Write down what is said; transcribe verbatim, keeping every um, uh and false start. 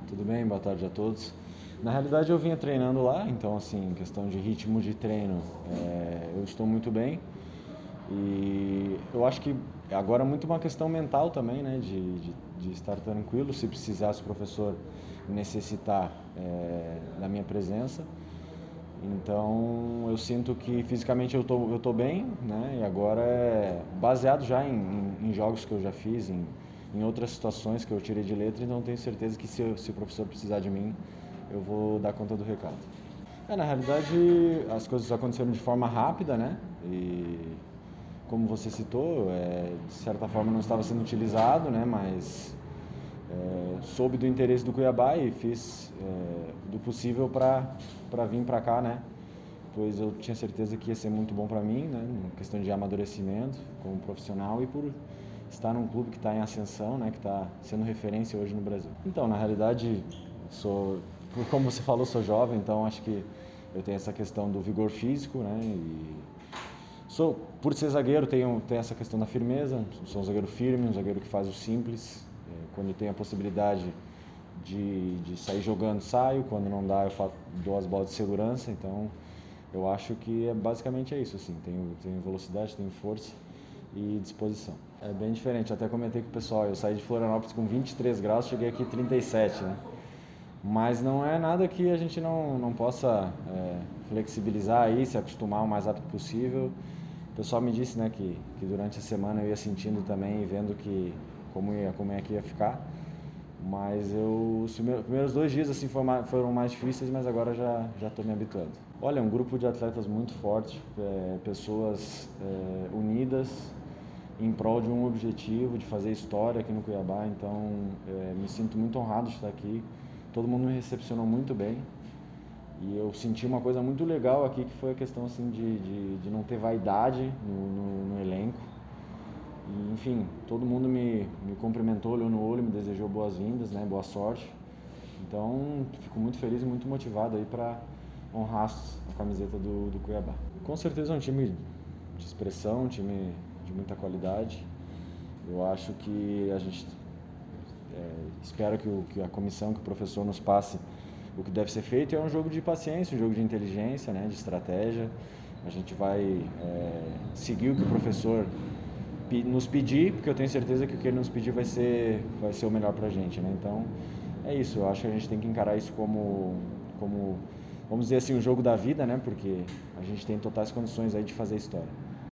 tudo bem? Boa tarde a todos. Na realidade eu vinha treinando lá, então assim, em questão de ritmo de treino, é, eu estou muito bem. E eu acho que agora é muito uma questão mental também, né, de, de, de estar tranquilo, se precisar, se o professor necessitar é, da minha presença. Então eu sinto que fisicamente eu tô, eu tô bem, né, e agora é baseado já em, em, em jogos que eu já fiz, em, em outras situações que eu tirei de letra, então tenho certeza que se, se o professor precisar de mim, eu vou dar conta do recado. É, na realidade, as coisas aconteceram de forma rápida, né? E como você citou, é, de certa forma não estava sendo utilizado, né? Mas é, soube do interesse do Cuiabá e fiz é, do possível para para vir para cá, né? Pois eu tinha certeza que ia ser muito bom para mim, né? Em questão de amadurecimento como profissional e por estar num clube que está em ascensão, né? Que está sendo referência hoje no Brasil. Então, na realidade, sou, como você falou, sou jovem, então acho que eu tenho essa questão do vigor físico, né? E sou, por ser zagueiro, tenho, tenho essa questão da firmeza, sou um zagueiro firme, um zagueiro que faz o simples. Quando tem a possibilidade de, de sair jogando, saio. Quando não dá, eu faço, dou as bolas de segurança. Então, eu acho que é, basicamente é isso. Assim. Tenho, tenho velocidade, tenho força e disposição. É bem diferente. Até comentei com o pessoal, eu saí de Florianópolis com vinte e três graus, cheguei aqui trinta e sete, né? Mas não é nada que a gente não, não possa é, flexibilizar aí, se acostumar o mais rápido possível. O pessoal me disse, né, que, que durante a semana eu ia sentindo também e vendo que como, ia, como é que ia ficar. Mas eu, os primeiros dois dias assim, foram mais difíceis, mas agora já já estou me habituando. Olha, é um grupo de atletas muito forte, é, pessoas é, unidas em prol de um objetivo, de fazer história aqui no Cuiabá. Então, é, me sinto muito honrado de estar aqui. Todo mundo me recepcionou muito bem. E eu senti uma coisa muito legal aqui, que foi a questão assim, de, de, de não ter vaidade no, no, no elenco. E, enfim, todo mundo me, me cumprimentou, olhou no olho, me desejou boas-vindas, né, boa sorte. Então, fico muito feliz e muito motivado aí para honrar a camiseta do, do Cuiabá. Com certeza é um time de expressão, um time de muita qualidade. Eu acho que a gente é, espera que, o, que a comissão, que o professor nos passe o que deve ser feito. É um jogo de paciência, um jogo de inteligência, né, de estratégia. A gente vai é, seguir o que o professor nos pedir, porque eu tenho certeza que o que ele nos pedir vai ser, vai ser o melhor pra gente, né? Então, é isso. Eu acho que a gente tem que encarar isso como, como, vamos dizer assim, um jogo da vida, né? Porque a gente tem totais condições aí de fazer história.